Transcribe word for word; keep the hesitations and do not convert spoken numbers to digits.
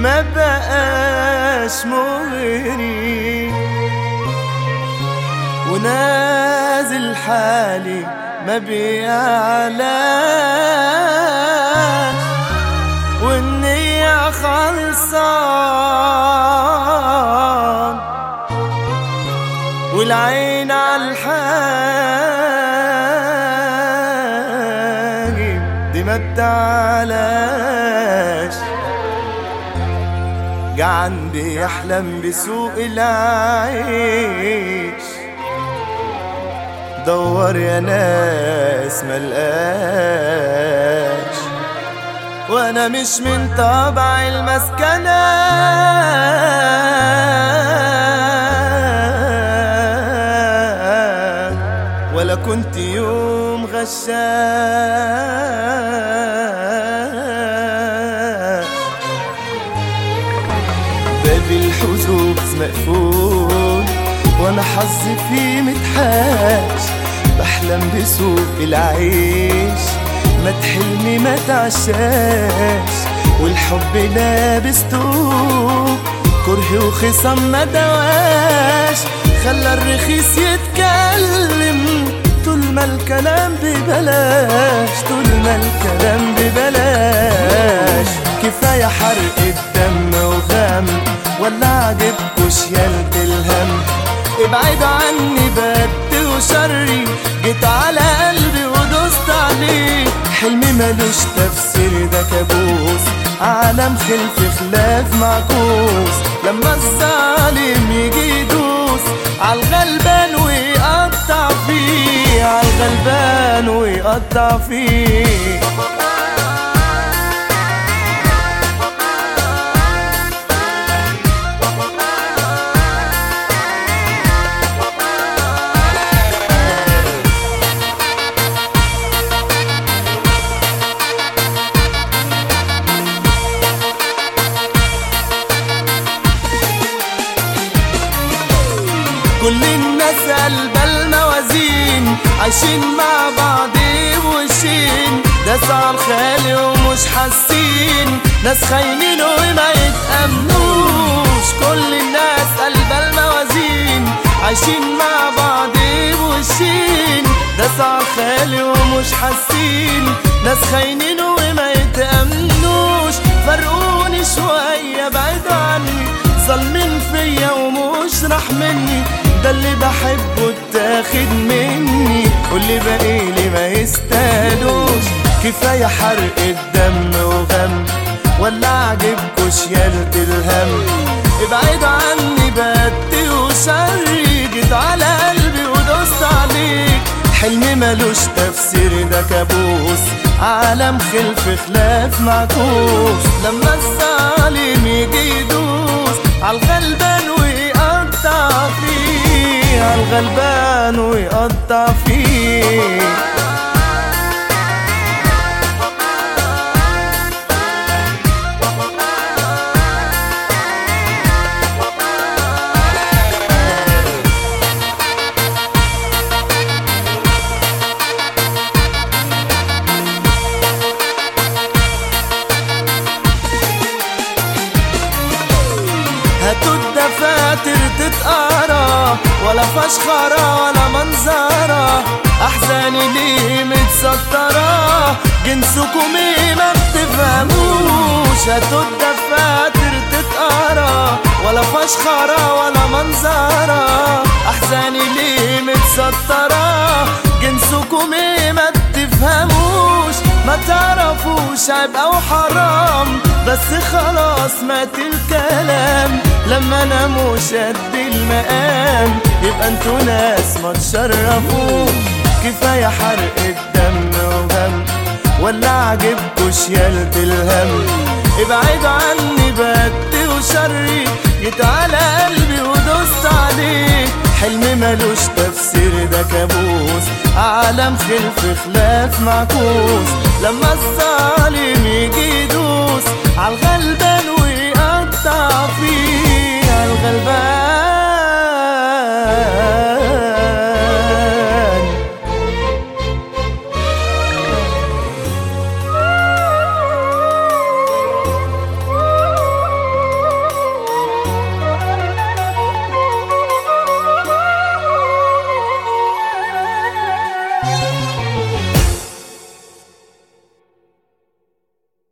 ما بقاش مغري، ونازل حالي ما بيعلاش، والنية خلصان والعين عالحاجب دي ما بتعلاش. جعان بيحلم بسوق العيش، دور يا ناس ملقاش، وانا مش من طبع المسكنة، ولا كنت يوم غشاش. باب الحظوظ مقفول وانا حظي فيه متحاش، بحلم بسوق العيش ما تحلمي ما تعشاش، والحب لابس توب كره وخصم ما دواش، خلى الرخيص يتكلم طول ما الكلام ببلاش، طول ما الكلام ببلاش. كفاية حرق الدم وغم، ولا عجبكوش يالت الهم؟ ابعدوا عني بد وشري، جيت على قلبي ودوست عليه، حلمي ملوش تفسير ده كابوس، عالم خلف خلاف معكوس، لما الظالم يجي يدوس عالغلبان ويقطع فيه، عالغلبان ويقطع فيه. كل الناس قلبة الموازين، عايشين مع بعض بوشين، ناس عالخالي ومش حاسين، ناس خاينين وما يتأمنوش. كل الناس قلبة الموازين، عايشين مع بعض بوشين، ناس عالخالي ومش حاسين، ناس خاينين وما يتأمنوش. فرقوني شوية بعيد عني، ظالمين فيا ومش راح مني، ده اللي بحبه اتاخد مني، واللي باقيلي ما يستاهلوش. كفاية حرق الدم وغم، ولا عجبكوش يالت الهم؟ ابعدوا عني بدي وشري، جيت على قلبي ودوست عليك، حلمي ملوش تفسير ده كابوس، عالم خلف خلاف معكوس، لما الظالم يجي يدوس عالغلبان ويقطع فيه، عالغلبان ويقطع فيه. هاتوا الدفاتر تتقرا، ولا فشخرة ولا منظرة، أحزاني ليه متسترة، جنسكم ايه ما بتفهموش. هاتوا الدفاتر تتقرا، ولا فشخرة ولا منظرة، أحزاني ليه متسترة، جنسكم ايه ما بتفهموش. ما تعرفوش عيب أو حرام، بس خلاص مات الكلام، لما انا مش قد المقام يبقى انتوا ناس ما تشرفوش. كفاية حرق الدم وغم، ولا عجبكوش يالت الهم؟ ابعدوا عني بدي وشري، جيت على قلبي ودوست عليه، حلمي ملوش تفسير ده كابوس، عالم خلف خلاف معكوس، لما الظالم